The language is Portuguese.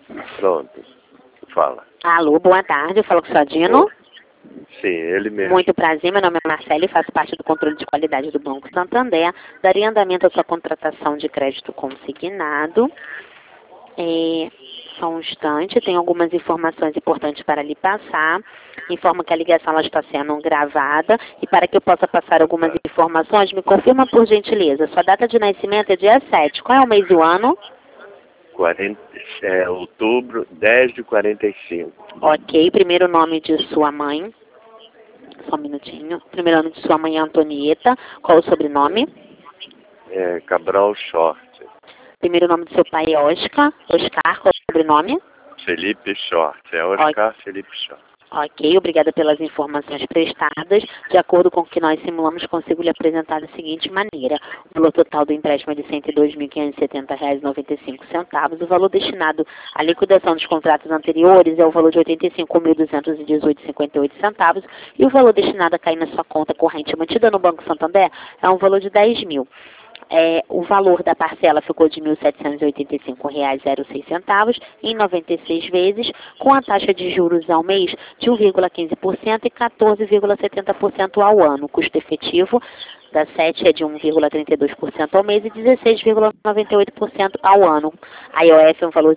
Pronto. Fala. Alô, boa tarde, eu falo com o Sadino. Sim, ele mesmo. Muito prazer, meu nome é Marcelo e faço parte do controle de qualidade do Banco Santander. Daria andamento à sua contratação de crédito consignado. Só um instante, tem algumas informações importantes para lhe passar. Informo que a ligação ela está sendo gravada e para que eu possa passar algumas informações, me confirma por gentileza. Sua data de nascimento é dia 7. Qual é o mês e o ano? Outubro 10 de 45. Ok, primeiro nome de sua mãe. Só um minutinho. Primeiro nome de sua mãe é Antonieta. Qual o sobrenome? Cabral Short. Primeiro nome do seu pai é Oscar. Oscar, qual o sobrenome? Felipe Short. Oscar Felipe Short. Ok, obrigada pelas informações prestadas. De acordo com o que nós simulamos, consigo lhe apresentar da seguinte maneira. O valor total do empréstimo é de R$ 102.570,95. O valor destinado à liquidação dos contratos anteriores é o valor de R$ 85.218,58. E o valor destinado a cair na sua conta corrente mantida no Banco Santander é um valor de R$ 10.000. O valor da parcela ficou de R$ 1.785,06 em 96 vezes, com a taxa de juros ao mês de 1,15% e 14,70% ao ano. O custo efetivo da SET é de 1,32% ao mês e 16,98% ao ano. A IOF é um valor